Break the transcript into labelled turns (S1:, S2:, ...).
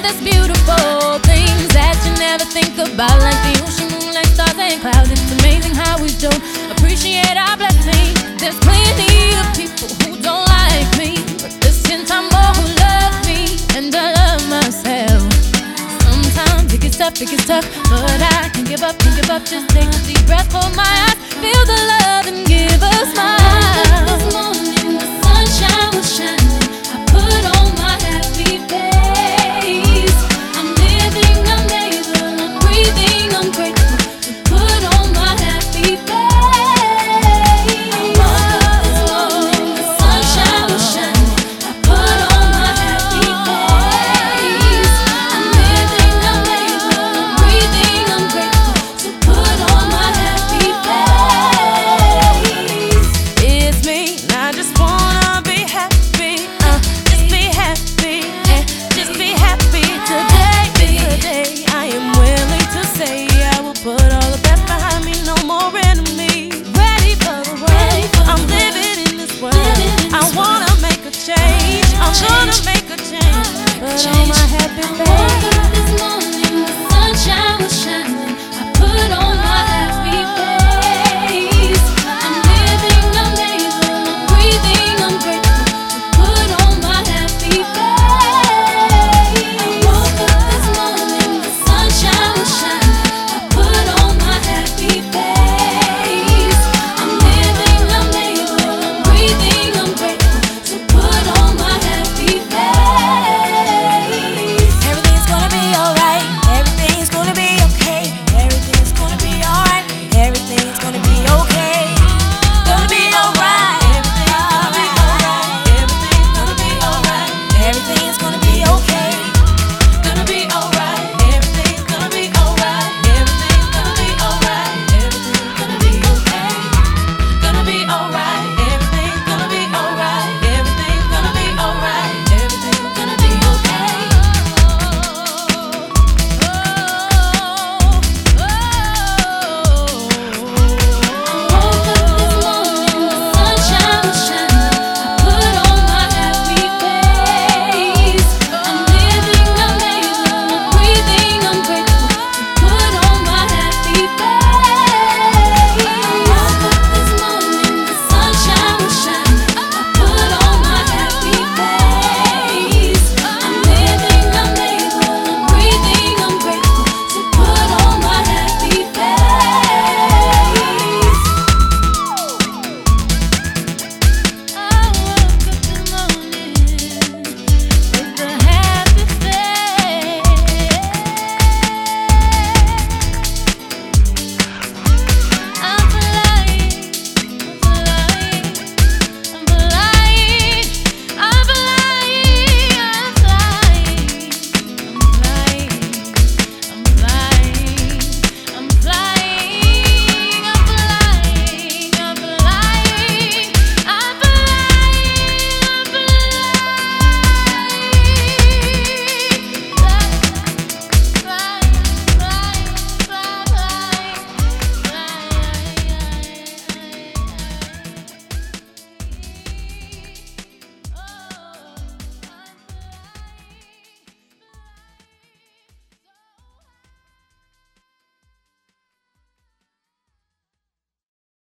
S1: there's beautiful things that you never think about, like the ocean, moonlight, stars, and clouds. It's amazing how we don't appreciate our blessings. There's plenty of people who don't like me, but there's 10 times more who love me, and I love myself. Sometimes it gets tough, but I can't give up, just take a deep breath, hold my eyes, feel the love and give a smile.